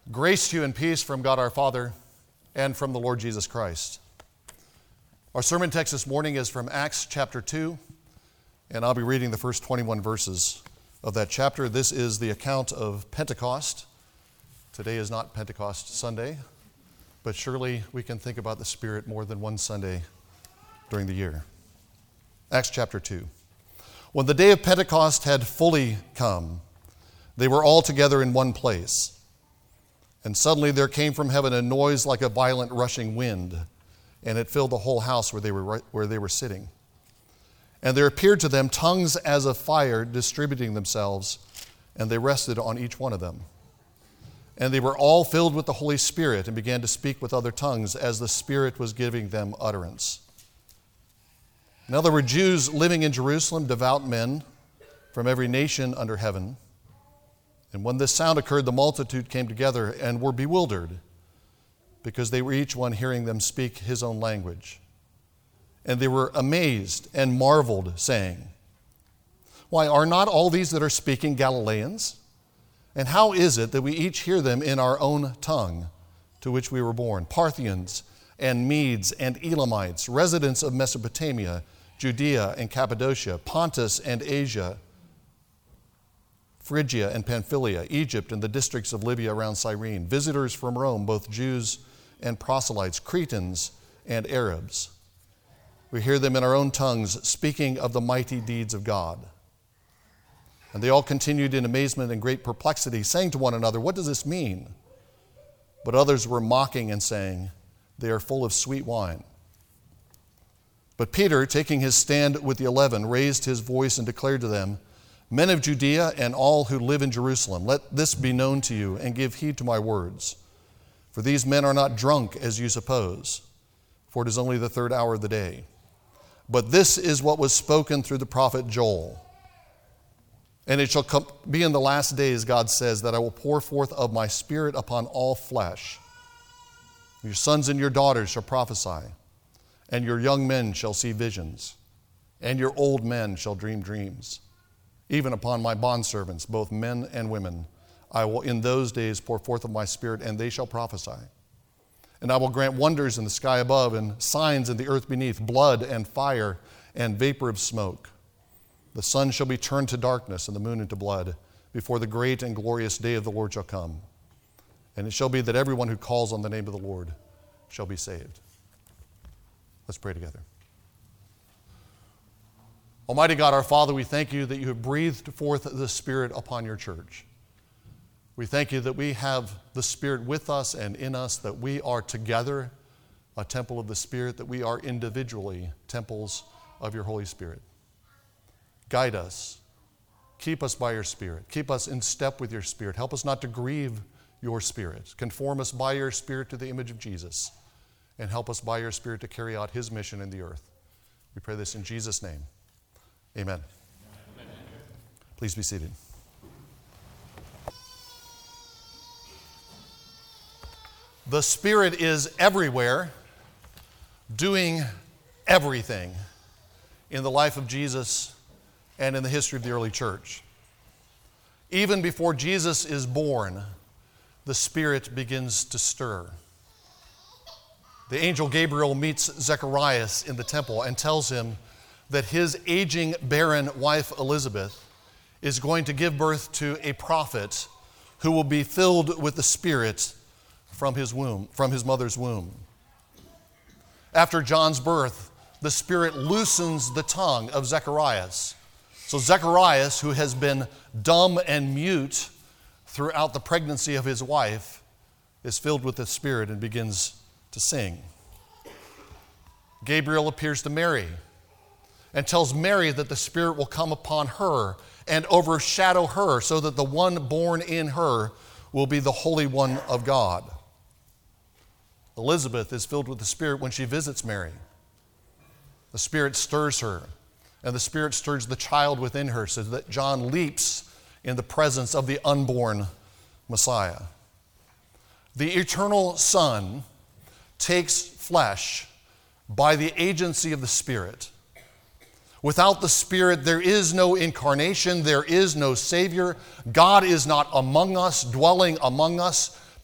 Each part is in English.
Grace to you and peace from God our Father and from the Lord Jesus Christ. Our sermon text this morning is from Acts chapter 2, and I'll be reading the first 21 verses of that chapter. This is the account of Pentecost. Today is not Pentecost Sunday, but surely we can think about the Spirit more than one Sunday during the year. Acts chapter 2. When the day of Pentecost had fully come, they were all together in one place. And suddenly there came from heaven a noise like a violent rushing wind, and it filled the whole house where they were sitting. And there appeared to them tongues as of fire distributing themselves, and they rested on each one of them. And they were all filled with the Holy Spirit and began to speak with other tongues as the Spirit was giving them utterance. Now there were Jews living in Jerusalem, devout men from every nation under heaven. And when this sound occurred, the multitude came together and were bewildered, because they were each one hearing them speak his own language. And they were amazed and marveled, saying, "Why, are not all these that are speaking Galileans? And how is it that we each hear them in our own tongue to which we were born? Parthians and Medes and Elamites, residents of Mesopotamia, Judea and Cappadocia, Pontus and Asia, Phrygia and Pamphylia, Egypt and the districts of Libya around Cyrene, visitors from Rome, both Jews and proselytes, Cretans and Arabs. We hear them in our own tongues speaking of the mighty deeds of God." And they all continued in amazement and great perplexity, saying to one another, "What does this mean?" But others were mocking and saying, "They are full of sweet wine." But Peter, taking his stand with the 11, raised his voice and declared to them, "Men of Judea and all who live in Jerusalem, let this be known to you and give heed to my words. For these men are not drunk as you suppose, for it is only the third hour of the day. But this is what was spoken through the prophet Joel. And it shall be in the last days, God says, that I will pour forth of my Spirit upon all flesh. Your sons and your daughters shall prophesy, and your young men shall see visions, and your old men shall dream dreams. Even upon my bondservants, both men and women, I will in those days pour forth of my Spirit, and they shall prophesy. And I will grant wonders in the sky above and signs in the earth beneath, blood and fire and vapor of smoke. The sun shall be turned to darkness and the moon into blood before the great and glorious day of the Lord shall come. And it shall be that everyone who calls on the name of the Lord shall be saved." Let's pray together. Almighty God, our Father, we thank you that you have breathed forth the Spirit upon your church. We thank you that we have the Spirit with us and in us, that we are together a temple of the Spirit, that we are individually temples of your Holy Spirit. Guide us. Keep us by your Spirit. Keep us in step with your Spirit. Help us not to grieve your Spirit. Conform us by your Spirit to the image of Jesus, and help us by your Spirit to carry out his mission in the earth. We pray this in Jesus' name. Amen. Amen. Please be seated. The Spirit is everywhere, doing everything in the life of Jesus and in the history of the early church. Even before Jesus is born, the Spirit begins to stir. The angel Gabriel meets Zacharias in the temple and tells him that his aging barren wife Elizabeth is going to give birth to a prophet who will be filled with the Spirit from his mother's womb. After John's birth, the Spirit loosens the tongue of Zacharias. So Zacharias, who has been dumb and mute throughout the pregnancy of his wife, is filled with the Spirit and begins to sing. Gabriel appears to Mary and tells Mary that the Spirit will come upon her and overshadow her, so that the one born in her will be the Holy One of God. Elizabeth is filled with the Spirit when she visits Mary. The Spirit stirs her, and the Spirit stirs the child within her, so that John leaps in the presence of the unborn Messiah. The eternal Son takes flesh by the agency of the Spirit. Without the Spirit, there is no incarnation, there is no Savior. God is not among us, dwelling among us,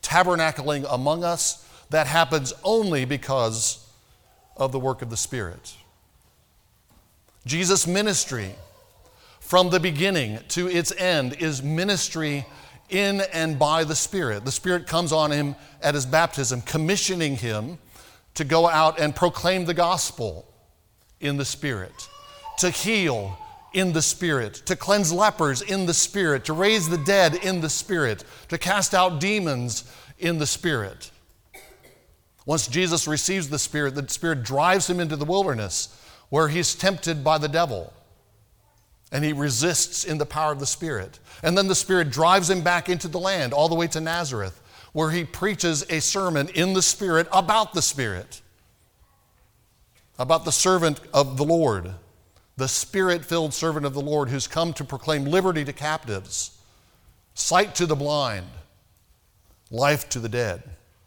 tabernacling among us, that happens only because of the work of the Spirit. Jesus' ministry, from the beginning to its end, is ministry in and by the Spirit. The Spirit comes on him at his baptism, commissioning him to go out and proclaim the gospel in the Spirit, to heal in the Spirit, to cleanse lepers in the Spirit, to raise the dead in the Spirit, to cast out demons in the Spirit. Once Jesus receives the Spirit drives him into the wilderness where he's tempted by the devil, and he resists in the power of the Spirit. And then the Spirit drives him back into the land, all the way to Nazareth, where he preaches a sermon in the Spirit, about the servant of the Lord, the Spirit-filled servant of the Lord who's come to proclaim liberty to captives, sight to the blind, life to the dead.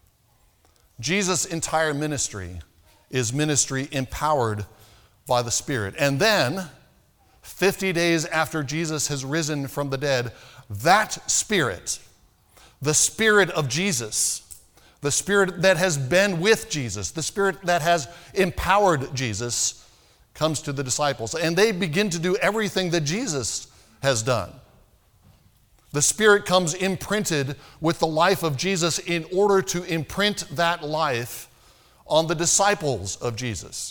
Jesus' entire ministry is ministry empowered by the Spirit. And then, 50 days after Jesus has risen from the dead, that Spirit, the Spirit of Jesus, the Spirit that has been with Jesus, the Spirit that has empowered Jesus, comes to the disciples. And they begin to do everything that Jesus has done. The Spirit comes imprinted with the life of Jesus in order to imprint that life on the disciples of Jesus.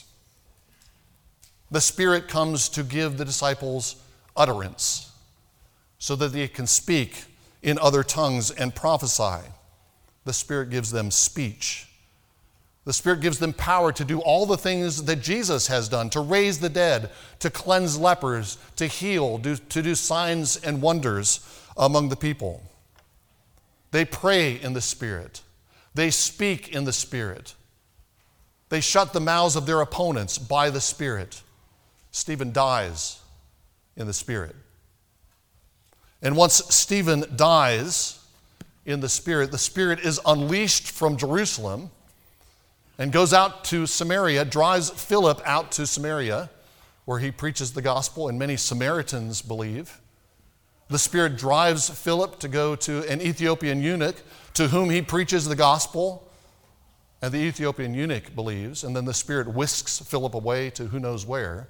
The Spirit comes to give the disciples utterance so that they can speak in other tongues and prophesy. The Spirit gives them speech. The Spirit gives them power to do all the things that Jesus has done, to raise the dead, to cleanse lepers, to heal, to do signs and wonders among the people. They pray in the Spirit. They speak in the Spirit. They shut the mouths of their opponents by the Spirit. Stephen dies in the Spirit. And once Stephen dies in the Spirit is unleashed from Jerusalem and goes out to Samaria, drives Philip out to Samaria, where he preaches the gospel, and many Samaritans believe. The Spirit drives Philip to go to an Ethiopian eunuch to whom he preaches the gospel, and the Ethiopian eunuch believes, and then the Spirit whisks Philip away to who knows where.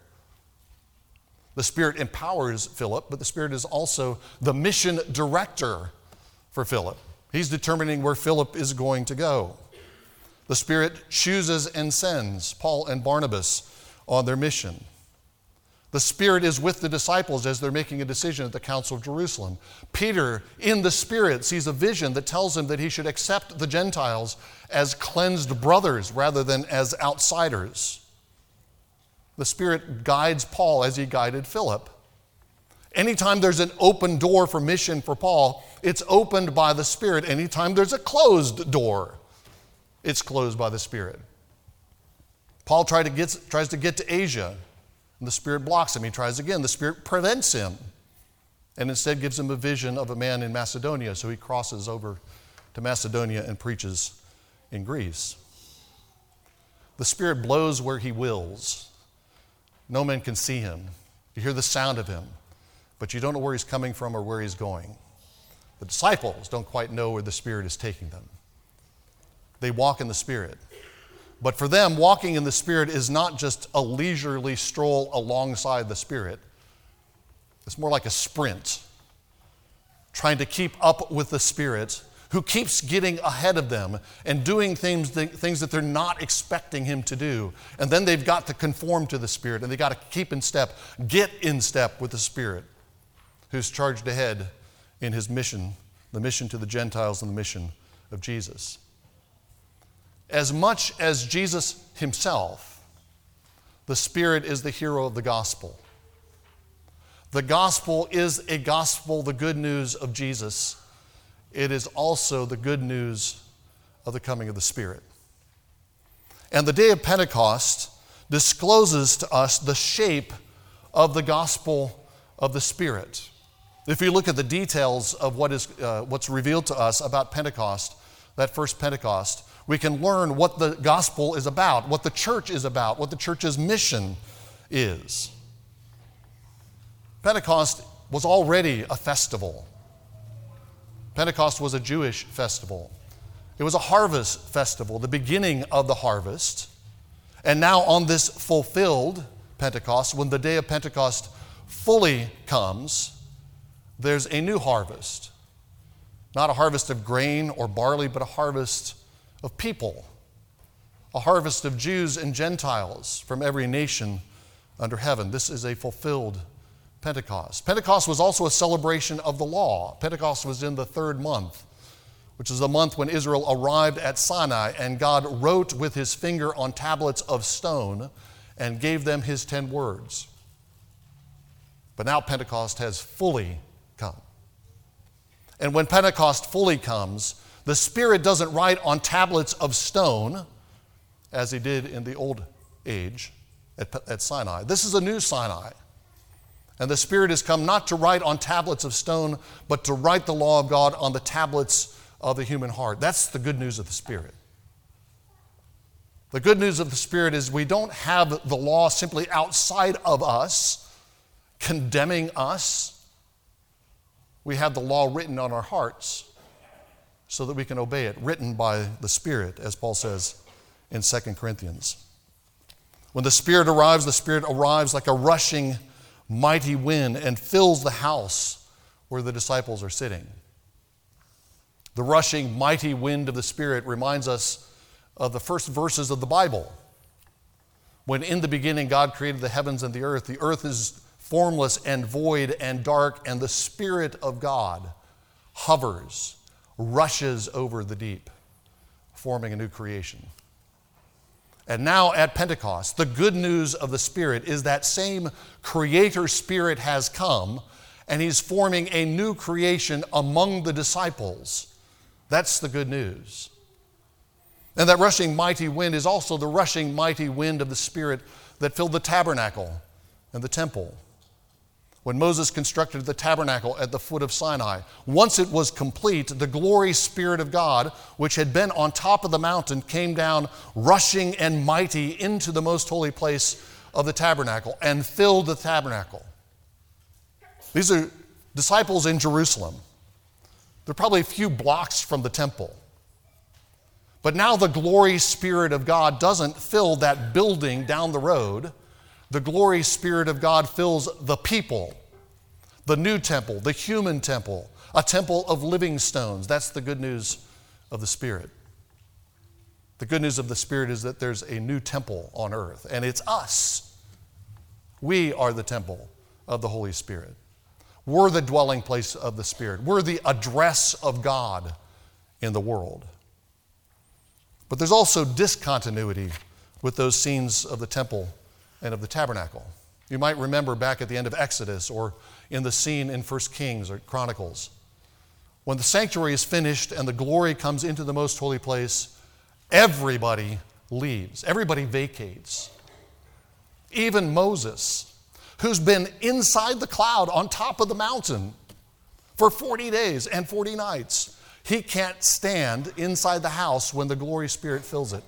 The Spirit empowers Philip, but the Spirit is also the mission director for Philip. He's determining where Philip is going to go. The Spirit chooses and sends Paul and Barnabas on their mission. The Spirit is with the disciples as they're making a decision at the Council of Jerusalem. Peter, in the Spirit, sees a vision that tells him that he should accept the Gentiles as cleansed brothers rather than as outsiders. The Spirit guides Paul as he guided Philip. Anytime there's an open door for mission for Paul, it's opened by the Spirit. Anytime there's a closed door, it's closed by the Spirit. Paul tries to get to Asia, and the Spirit blocks him. He tries again. The Spirit prevents him, and instead gives him a vision of a man in Macedonia, so he crosses over to Macedonia and preaches in Greece. The Spirit blows where he wills. No man can see him. You hear the sound of him, but you don't know where he's coming from or where he's going. The disciples don't quite know where the Spirit is taking them. They walk in the Spirit. But for them, walking in the Spirit is not just a leisurely stroll alongside the Spirit. It's more like a sprint, trying to keep up with the Spirit, who keeps getting ahead of them and doing things that they're not expecting him to do. And then they've got to conform to the Spirit, and they've got to keep in step, get in step with the Spirit, who's charged ahead in his mission, the mission to the Gentiles and the mission of Jesus. As much as Jesus himself, the Spirit is the hero of the gospel. The gospel is a gospel, the good news of Jesus. It is also the good news of the coming of the Spirit. And the day of Pentecost discloses to us the shape of the gospel of the Spirit. If you look at the details of what's revealed to us about Pentecost, that first Pentecost, we can learn what the gospel is about, what the church is about, what the church's mission is. Pentecost was already a festival. Pentecost was a Jewish festival. It was a harvest festival, the beginning of the harvest. And now on this fulfilled Pentecost, when the day of Pentecost fully comes, there's a new harvest. Not a harvest of grain or barley, but a harvest of people. A harvest of Jews and Gentiles from every nation under heaven. This is a fulfilled Pentecost. Pentecost was also a celebration of the law. Pentecost was in the third month, which is the month when Israel arrived at Sinai, and God wrote with his finger on tablets of stone and gave them his 10 words. But now Pentecost has fully come. And when Pentecost fully comes, the Spirit doesn't write on tablets of stone as he did in the old age at Sinai. This is a new Sinai. And the Spirit has come not to write on tablets of stone, but to write the law of God on the tablets of the human heart. That's the good news of the Spirit. The good news of the Spirit is we don't have the law simply outside of us, condemning us. We have the law written on our hearts so that we can obey it, written by the Spirit, as Paul says in 2 Corinthians. When the Spirit arrives like a rushing mighty wind and fills the house where the disciples are sitting. The rushing mighty wind of the Spirit reminds us of the first verses of the Bible. When in the beginning God created the heavens and the earth is formless and void and dark, and the Spirit of God hovers, rushes over the deep, forming a new creation. And now at Pentecost, the good news of the Spirit is that same Creator Spirit has come, and he's forming a new creation among the disciples. That's the good news. And that rushing mighty wind is also the rushing mighty wind of the Spirit that filled the tabernacle and the temple. When Moses constructed the tabernacle at the foot of Sinai, once it was complete, the glory Spirit of God, which had been on top of the mountain, came down rushing and mighty into the most holy place of the tabernacle and filled the tabernacle. These are disciples in Jerusalem. They're probably a few blocks from the temple. But now the glory Spirit of God doesn't fill that building down the road. The glory Spirit of God fills the people, the new temple, the human temple, a temple of living stones. That's the good news of the Spirit. The good news of the Spirit is that there's a new temple on earth, and it's us. We are the temple of the Holy Spirit. We're the dwelling place of the Spirit. We're the address of God in the world. But there's also discontinuity with those scenes of the temple and of the tabernacle. You might remember back at the end of Exodus or in the scene in 1 Kings or Chronicles. When the sanctuary is finished and the glory comes into the most holy place, everybody leaves. Everybody vacates. Even Moses, who's been inside the cloud on top of the mountain for 40 days and 40 nights, he can't stand inside the house when the glory Spirit fills it.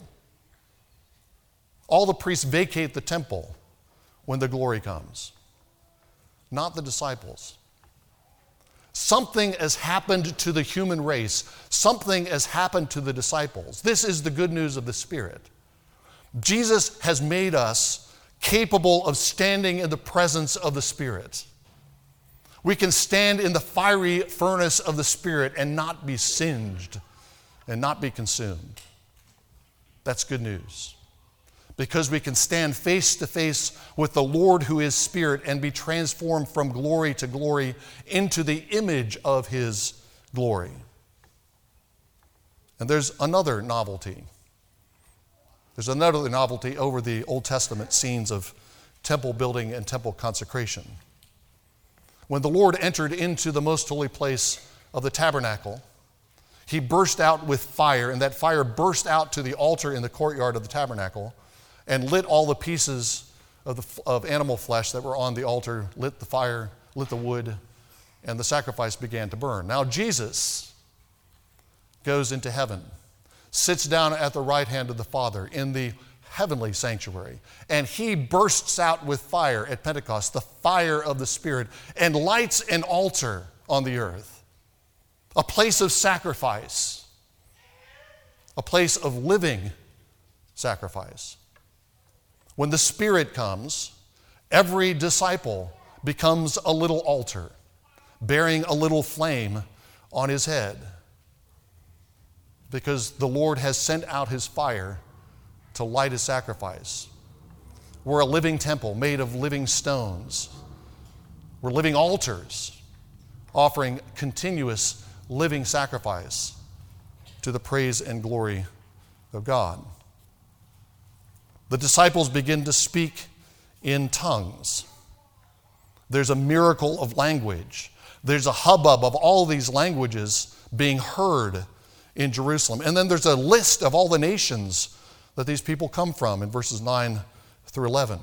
All the priests vacate the temple when the glory comes, not the disciples. Something has happened to the human race. Something has happened to the disciples. This is the good news of the Spirit. Jesus has made us capable of standing in the presence of the Spirit. We can stand in the fiery furnace of the Spirit and not be singed and not be consumed. That's good news. Because we can stand face to face with the Lord who is Spirit and be transformed from glory to glory into the image of His glory. And there's another novelty. There's another novelty over the Old Testament scenes of temple building and temple consecration. When the Lord entered into the most holy place of the tabernacle, He burst out with fire, and that fire burst out to the altar in the courtyard of the tabernacle and lit all the pieces of animal flesh that were on the altar, lit the fire, lit the wood, and the sacrifice began to burn. Now Jesus goes into heaven, sits down at the right hand of the Father in the heavenly sanctuary, and He bursts out with fire at Pentecost, the fire of the Spirit, and lights an altar on the earth, a place of sacrifice. a place of living sacrifice. When the Spirit comes, every disciple becomes a little altar, bearing a little flame on his head, because the Lord has sent out his fire to light his sacrifice. We're a living temple made of living stones. We're living altars, offering continuous living sacrifice to the praise and glory of God. The disciples begin to speak in tongues. There's a miracle of language. There's a hubbub of all these languages being heard in Jerusalem. And then there's a list of all the nations that these people come from in verses 9 through 11.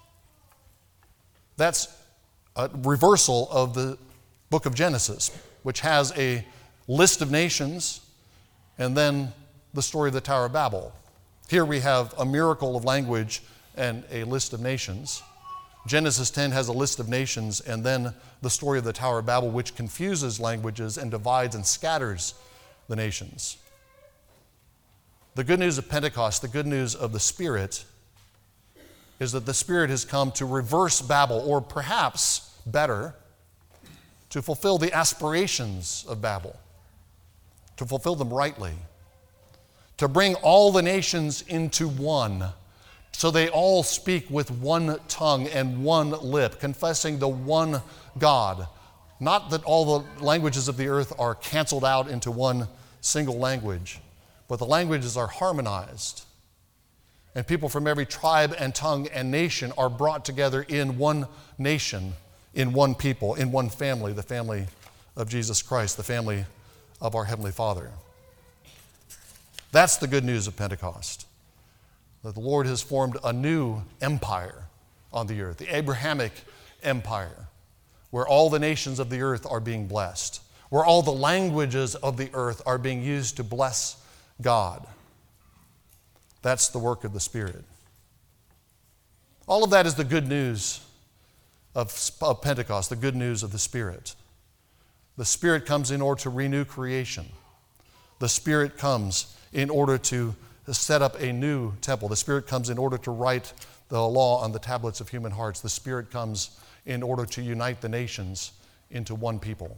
That's a reversal of the book of Genesis, which has a list of nations and then the story of the Tower of Babel. Here we have a miracle of language and a list of nations. Genesis 10 has a list of nations and then the story of the Tower of Babel, which confuses languages and divides and scatters the nations. The good news of Pentecost, the good news of the Spirit, is that the Spirit has come to reverse Babel, or perhaps better, to fulfill the aspirations of Babel, to fulfill them rightly, to bring all the nations into one, so they all speak with one tongue and one lip, confessing the one God. Not that all the languages of the earth are canceled out into one single language, but the languages are harmonized. And people from every tribe and tongue and nation are brought together in one nation, in one people, in one family, the family of Jesus Christ, the family of our Heavenly Father. That's the good news of Pentecost, that the Lord has formed a new empire on the earth, the Abrahamic empire, where all the nations of the earth are being blessed, where all the languages of the earth are being used to bless God. That's the work of the Spirit. All of that is the good news of Pentecost, the good news of the Spirit. The Spirit comes in order to renew creation. The Spirit comes in order to set up a new temple. The Spirit comes in order to write the law on the tablets of human hearts. The Spirit comes in order to unite the nations into one people.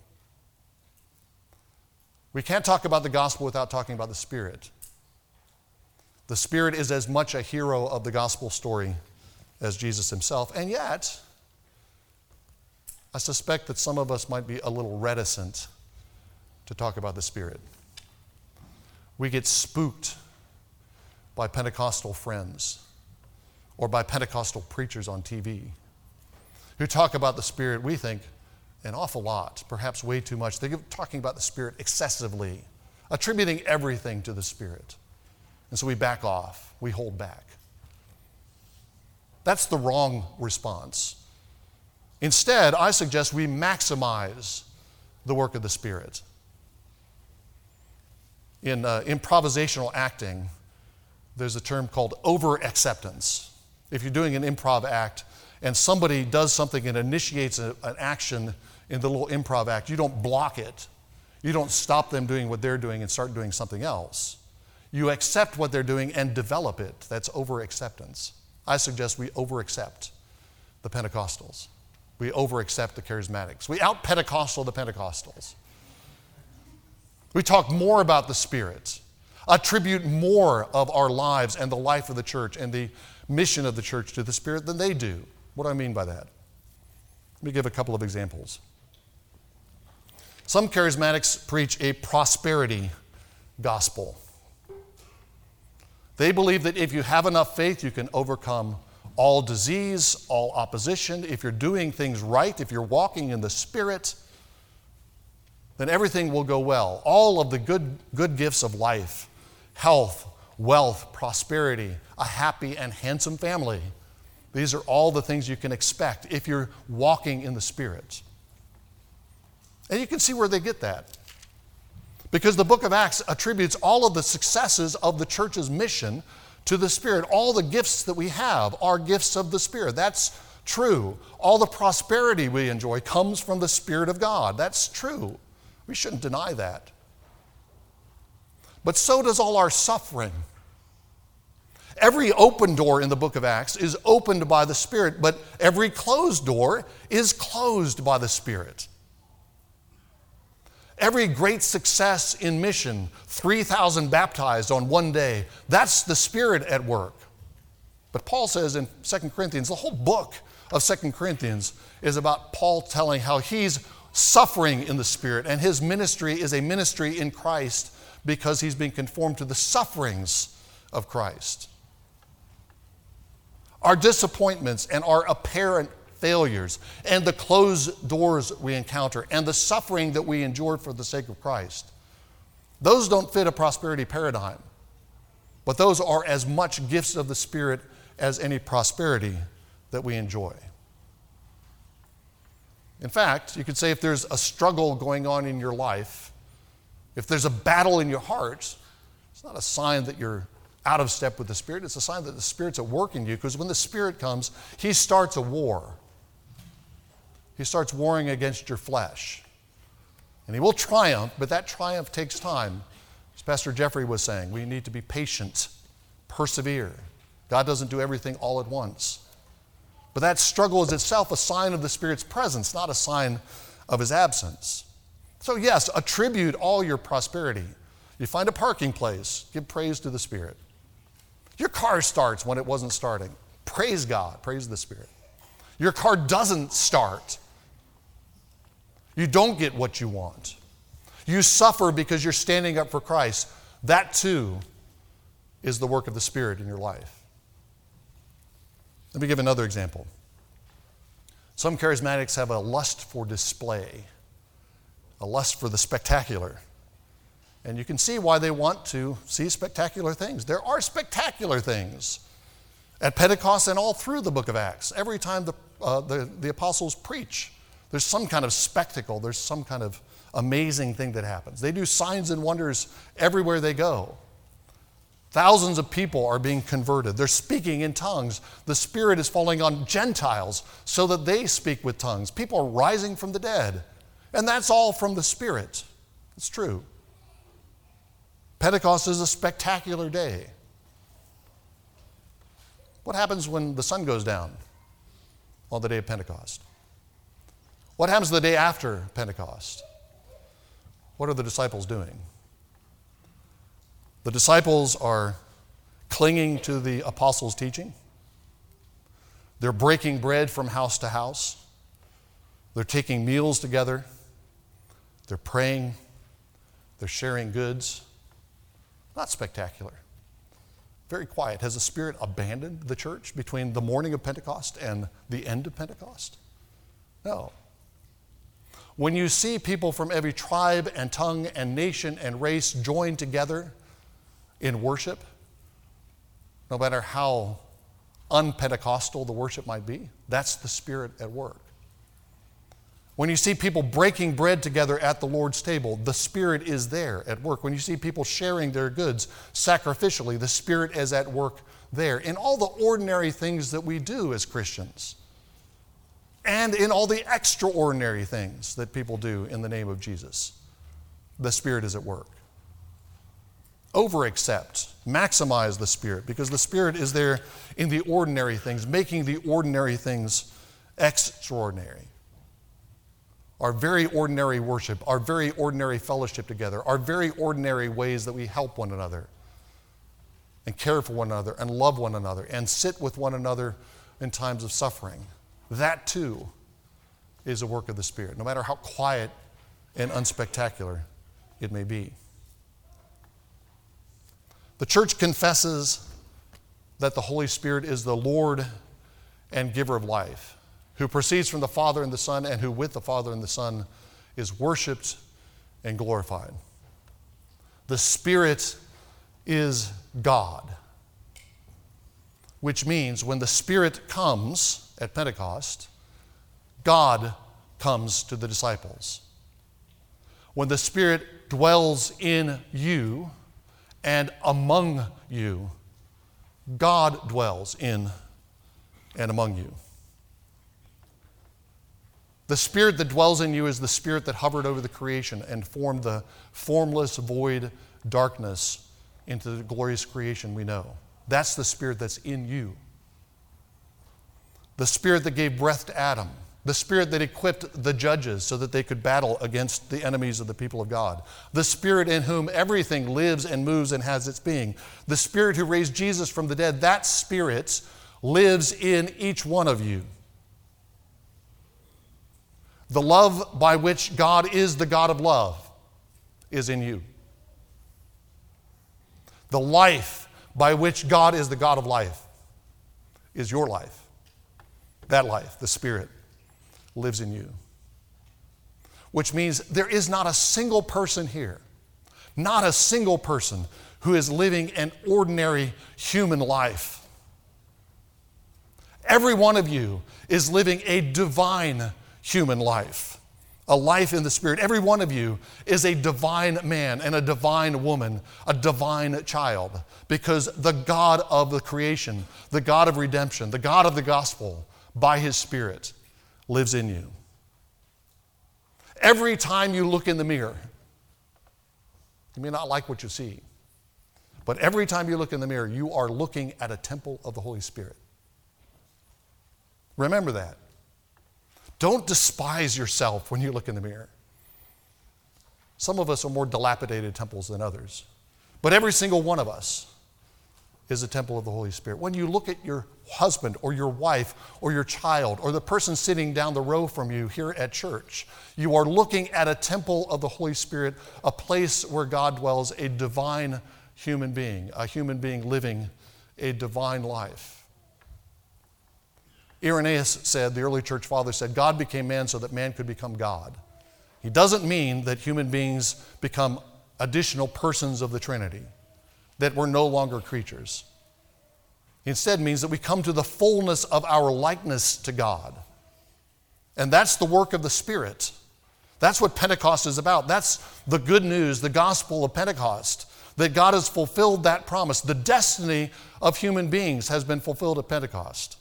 We can't talk about the gospel without talking about the Spirit. The Spirit is as much a hero of the gospel story as Jesus himself, and yet I suspect that some of us might be a little reticent to talk about the Spirit. We get spooked by Pentecostal friends or by Pentecostal preachers on TV who talk about the Spirit, we think, an awful lot, perhaps way too much. They're talking about the Spirit excessively, attributing everything to the Spirit. And so we back off, we hold back. That's the wrong response. Instead, I suggest we maximize the work of the Spirit. In improvisational acting, there's a term called over-acceptance. If you're doing an improv act and somebody does something and initiates an action in the little improv act, you don't block it. You don't stop them doing what they're doing and start doing something else. You accept what they're doing and develop it. That's over-acceptance. I suggest we over-accept the Pentecostals. We over-accept the Charismatics. We out-Pentecostal the Pentecostals. We talk more about the Spirit, attribute more of our lives and the life of the church and the mission of the church to the Spirit than they do. What do I mean by that? Let me give a couple of examples. Some Charismatics preach a prosperity gospel. They believe that if you have enough faith, you can overcome all disease, all opposition. If you're doing things right, if you're walking in the Spirit, then everything will go well. All of the good gifts of life, health, wealth, prosperity, a happy and handsome family. These are all the things you can expect if you're walking in the Spirit. And you can see where they get that. Because the book of Acts attributes all of the successes of the church's mission to the Spirit. All the gifts that we have are gifts of the Spirit. That's true. All the prosperity we enjoy comes from the Spirit of God. That's true. We shouldn't deny that. but so does all our suffering. Every open door in the book of Acts is opened by the Spirit, but every closed door is closed by the Spirit. Every great success in mission, 3,000 baptized on one day, that's the Spirit at work. But Paul says in 2 Corinthians, the whole book of 2 Corinthians is about Paul telling how he's suffering in the Spirit, and his ministry is a ministry in Christ because he's being conformed to the sufferings of Christ. Our disappointments and our apparent failures and the closed doors we encounter and the suffering that we endure for the sake of Christ, those don't fit a prosperity paradigm, but those are as much gifts of the Spirit as any prosperity that we enjoy. In fact, you could say if there's a struggle going on in your life, if there's a battle in your heart, it's not a sign that you're out of step with the Spirit. It's a sign that the Spirit's at work in you, because when the Spirit comes, He starts a war. He starts warring against your flesh. And He will triumph, but that triumph takes time. As Pastor Jeffrey was saying, we need to be patient, persevere. God doesn't do everything all at once. But that struggle is itself a sign of the Spirit's presence, not a sign of His absence. So yes, attribute all your prosperity. You find a parking place, give praise to the Spirit. Your car starts when it wasn't starting. Praise God, praise the Spirit. Your car doesn't start. You don't get what you want. You suffer because you're standing up for Christ. That too is the work of the Spirit in your life. Let me give another example. Some charismatics have a lust for display, a lust for the spectacular. And you can see why they want to see spectacular things. There are spectacular things at Pentecost and all through the book of Acts. Every time the apostles preach, there's some kind of spectacle. There's some kind of amazing thing that happens. They do signs and wonders everywhere they go. Thousands of people are being converted. They're speaking in tongues. The Spirit is falling on Gentiles so that they speak with tongues. People are rising from the dead. And that's all from the Spirit. It's true. Pentecost is a spectacular day. What happens when the sun goes down on the day of Pentecost? What happens the day after Pentecost? What are the disciples doing? The disciples are clinging to the apostles' teaching. They're breaking bread from house to house. They're taking meals together. They're praying. They're sharing goods. Not spectacular. Very quiet. Has the Spirit abandoned the church between the morning of Pentecost and the end of Pentecost? No. When you see people from every tribe and tongue and nation and race join together in worship, no matter how unPentecostal the worship might be, that's the Spirit at work. When you see people breaking bread together at the Lord's table, the Spirit is there at work. When you see people sharing their goods sacrificially, the Spirit is at work there. In all the ordinary things that we do as Christians, and in all the extraordinary things that people do in the name of Jesus, the Spirit is at work. Over-accept, maximize the Spirit, because the Spirit is there in the ordinary things, making the ordinary things extraordinary. Our very ordinary worship, our very ordinary fellowship together, our very ordinary ways that we help one another and care for one another and love one another and sit with one another in times of suffering. That too is a work of the Spirit, no matter how quiet and unspectacular it may be. The church confesses that the Holy Spirit is the Lord and giver of life, who proceeds from the Father and the Son, and who with the Father and the Son is worshiped and glorified. The Spirit is God, which means when the Spirit comes at Pentecost, God comes to the disciples. When the Spirit dwells in you and among you, God dwells in and among you. The Spirit that dwells in you is the Spirit that hovered over the creation and formed the formless, void darkness into the glorious creation we know. That's the Spirit that's in you. The Spirit that gave breath to Adam. The Spirit that equipped the judges so that they could battle against the enemies of the people of God. The Spirit in whom everything lives and moves and has its being. The Spirit who raised Jesus from the dead, that Spirit lives in each one of you. The love by which God is the God of love is in you. The life by which God is the God of life is your life. That life, the Spirit, lives in you. Which means there is not a single person here, not a single person who is living an ordinary human life. Every one of you is living a divine human life, a life in the Spirit. Every one of you is a divine man and a divine woman, a divine child, because the God of the creation, the God of redemption, the God of the gospel, by His Spirit, lives in you. Every time you look in the mirror, you may not like what you see, but every time you look in the mirror, you are looking at a temple of the Holy Spirit. Remember that. Don't despise yourself when you look in the mirror. Some of us are more dilapidated temples than others, but every single one of us is a temple of the Holy Spirit. When you look at your husband or your wife or your child or the person sitting down the row from you here at church, you are looking at a temple of the Holy Spirit, a place where God dwells, a divine human being living a divine life. Irenaeus said, the early church father said, God became man so that man could become God. He doesn't mean that human beings become additional persons of the Trinity, that we're no longer creatures. He instead means that we come to the fullness of our likeness to God. And that's the work of the Spirit. That's what Pentecost is about. That's the good news, the gospel of Pentecost, that God has fulfilled that promise. The destiny of human beings has been fulfilled at Pentecost.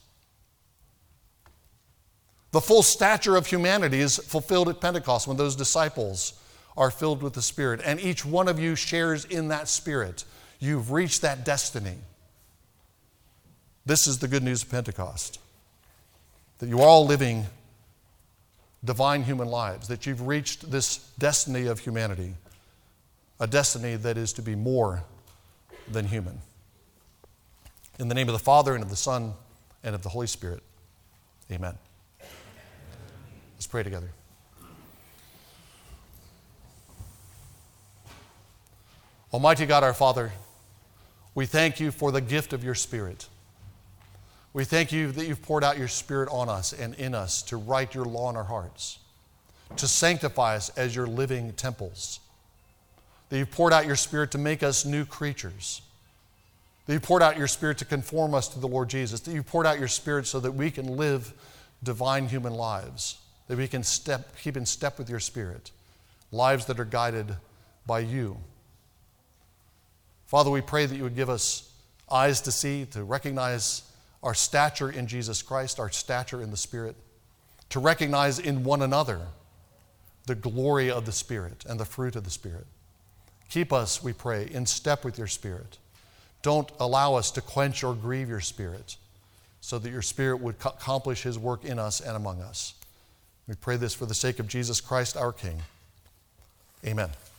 The full stature of humanity is fulfilled at Pentecost when those disciples are filled with the Spirit. And each one of you shares in that Spirit. You've reached that destiny. This is the good news of Pentecost. That you're all living divine human lives. That you've reached this destiny of humanity. A destiny that is to be more than human. In the name of the Father, and of the Son, and of the Holy Spirit. Amen. Let's pray together. Almighty God, our Father, we thank you for the gift of your Spirit. We thank you that you've poured out your Spirit on us and in us to write your law in our hearts, to sanctify us as your living temples. That you've poured out your Spirit to make us new creatures. That you've poured out your Spirit to conform us to the Lord Jesus. That you've poured out your Spirit so that we can live divine human lives. That we can keep in step with your Spirit. Lives that are guided by you. Father, we pray that you would give us eyes to see, to recognize our stature in Jesus Christ, our stature in the Spirit, to recognize in one another the glory of the Spirit and the fruit of the Spirit. Keep us, we pray, in step with your Spirit. Don't allow us to quench or grieve your Spirit, so that your Spirit would accomplish his work in us and among us. We pray this for the sake of Jesus Christ, our King. Amen.